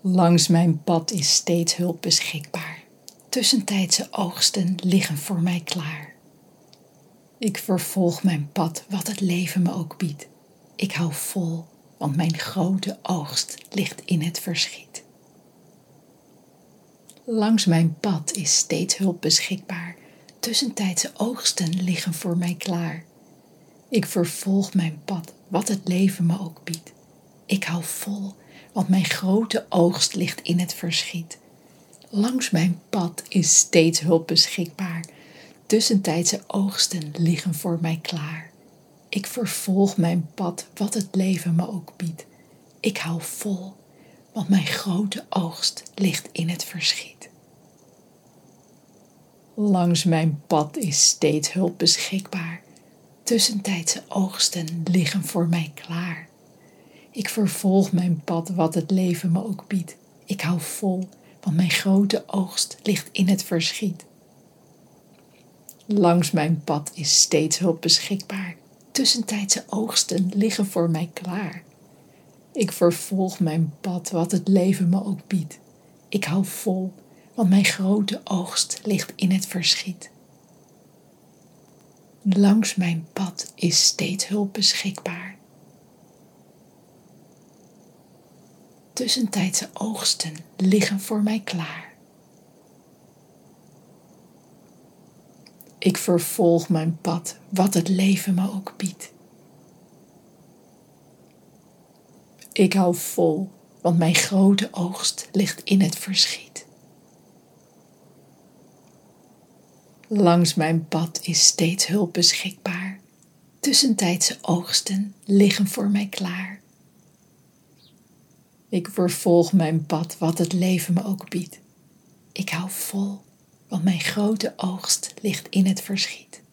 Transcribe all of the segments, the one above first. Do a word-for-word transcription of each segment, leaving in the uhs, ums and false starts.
Langs mijn pad is steeds hulp beschikbaar. Tussentijdse oogsten liggen voor mij klaar. Ik vervolg mijn pad, wat het leven me ook biedt. Ik hou vol, want mijn grote oogst ligt in het verschiet. Langs mijn pad is steeds hulp beschikbaar. Tussentijdse oogsten liggen voor mij klaar. Ik vervolg mijn pad, wat het leven me ook biedt. Ik hou vol, want mijn grote oogst ligt in het verschiet. Langs mijn pad is steeds hulp beschikbaar. Tussentijdse oogsten liggen voor mij klaar. Ik vervolg mijn pad, wat het leven me ook biedt. Ik hou vol, want mijn grote oogst ligt in het verschiet. Langs mijn pad is steeds hulp beschikbaar. Tussentijdse oogsten liggen voor mij klaar. Ik vervolg mijn pad, wat het leven me ook biedt. Ik hou vol, want mijn grote oogst ligt in het verschiet. Langs mijn pad is steeds hulp beschikbaar. Tussentijdse oogsten liggen voor mij klaar. Ik vervolg mijn pad, wat het leven me ook biedt. Ik hou vol, want mijn grote oogst ligt in het verschiet. Langs mijn pad is steeds hulp beschikbaar. Tussentijdse oogsten liggen voor mij klaar. Ik vervolg mijn pad, wat het leven me ook biedt. Ik hou vol, want mijn grote oogst ligt in het verschiet. Langs mijn pad is steeds hulp beschikbaar. Tussentijdse oogsten liggen voor mij klaar. Ik vervolg mijn pad, wat het leven me ook biedt. Ik hou vol, want mijn grote oogst ligt in het verschiet.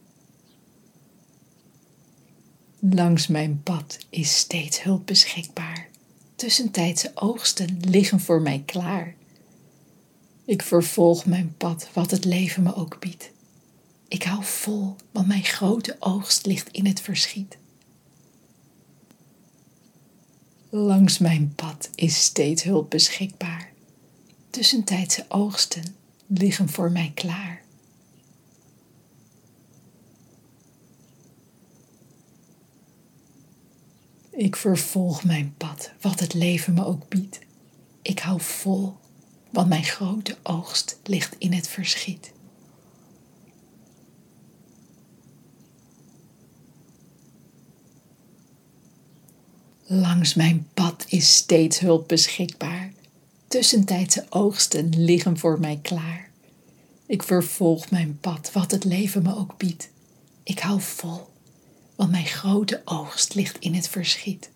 Langs mijn pad is steeds hulp beschikbaar. Tussentijdse oogsten liggen voor mij klaar. Ik vervolg mijn pad, wat het leven me ook biedt. Ik hou vol, want mijn grote oogst ligt in het verschiet. Langs mijn pad is steeds hulp beschikbaar. Tussentijdse oogsten liggen voor mij klaar. Ik vervolg mijn pad, wat het leven me ook biedt. Ik hou vol, want mijn grote oogst ligt in het verschiet. Langs mijn pad is steeds hulp beschikbaar. Tussentijdse oogsten liggen voor mij klaar. Ik vervolg mijn pad, wat het leven me ook biedt. Ik hou vol, want mijn grote oogst ligt in het verschiet.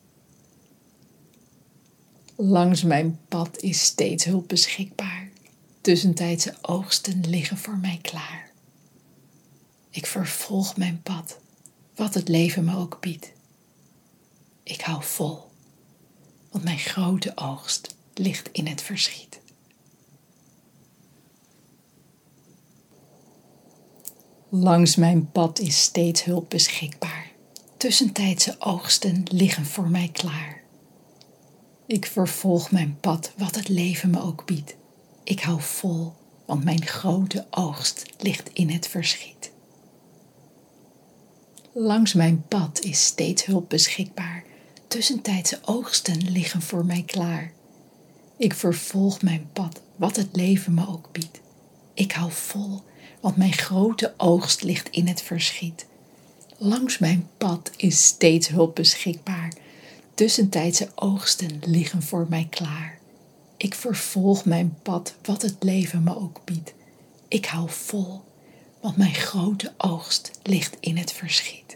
Langs mijn pad is steeds hulp beschikbaar. Tussentijdse oogsten liggen voor mij klaar. Ik vervolg mijn pad, wat het leven me ook biedt. Ik hou vol, want mijn grote oogst ligt in het verschiet. Langs mijn pad is steeds hulp beschikbaar. Tussentijdse oogsten liggen voor mij klaar. Ik vervolg mijn pad, wat het leven me ook biedt. Ik hou vol, want mijn grote oogst ligt in het verschiet. Langs mijn pad is steeds hulp beschikbaar. Tussentijdse oogsten liggen voor mij klaar. Ik vervolg mijn pad, wat het leven me ook biedt. Ik hou vol, want mijn grote oogst ligt in het verschiet. Langs mijn pad is steeds hulp beschikbaar. Tussentijdse oogsten liggen voor mij klaar. Ik vervolg mijn pad, wat het leven me ook biedt. Ik hou vol, want mijn grote oogst ligt in het verschiet.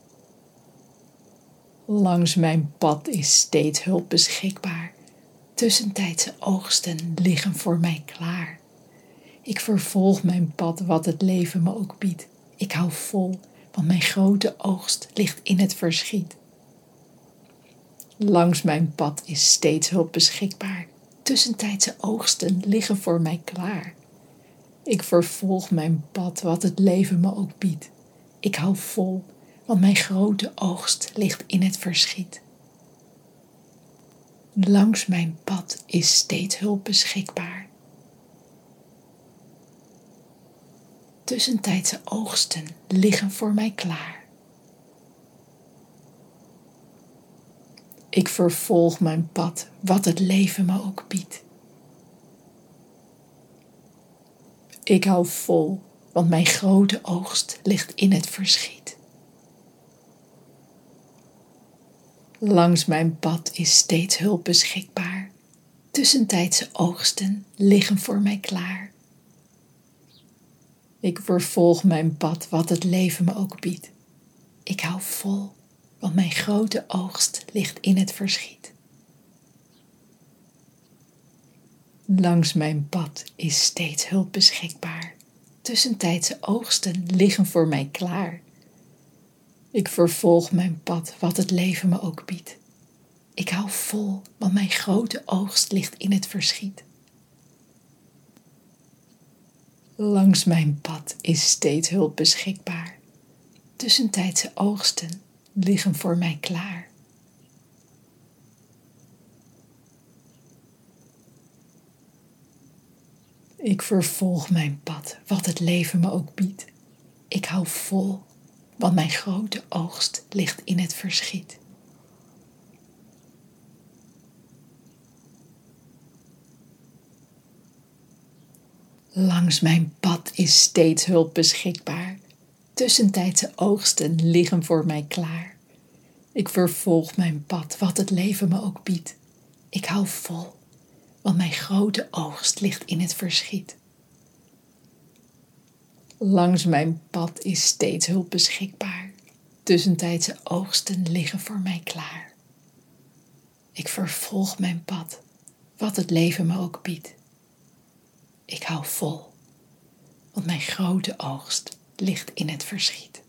Langs mijn pad is steeds hulp beschikbaar. Tussentijdse oogsten liggen voor mij klaar. Ik vervolg mijn pad, wat het leven me ook biedt. Ik hou vol, want mijn grote oogst ligt in het verschiet. Langs mijn pad is steeds hulp beschikbaar. Tussentijdse oogsten liggen voor mij klaar. Ik vervolg mijn pad, wat het leven me ook biedt. Ik hou vol, want mijn grote oogst ligt in het verschiet. Langs mijn pad is steeds hulp beschikbaar. Tussentijdse oogsten liggen voor mij klaar. Ik vervolg mijn pad, wat het leven me ook biedt. Ik hou vol, want mijn grote oogst ligt in het verschiet. Langs mijn pad is steeds hulp beschikbaar. Tussentijdse oogsten liggen voor mij klaar. Ik vervolg mijn pad, wat het leven me ook biedt. Ik hou vol, want mijn grote oogst ligt in het verschiet. Langs mijn pad is steeds hulp beschikbaar. Tussentijdse oogsten liggen voor mij klaar. Ik vervolg mijn pad, wat het leven me ook biedt. Ik hou vol, want mijn grote oogst ligt in het verschiet. Langs mijn pad is steeds hulp beschikbaar. Tussentijdse oogsten liggen voor mij klaar. Ik vervolg mijn pad, wat het leven me ook biedt. Ik hou vol, want mijn grote oogst ligt in het verschiet. Langs mijn pad is steeds hulp beschikbaar. Tussentijdse oogsten liggen voor mij klaar. Ik vervolg mijn pad, wat het leven me ook biedt. Ik hou vol, want mijn grote oogst ligt in het verschiet. Langs mijn pad is steeds hulp beschikbaar. Tussentijdse oogsten liggen voor mij klaar. Ik vervolg mijn pad, wat het leven me ook biedt. Ik hou vol, want mijn grote oogst ligt in het verschiet.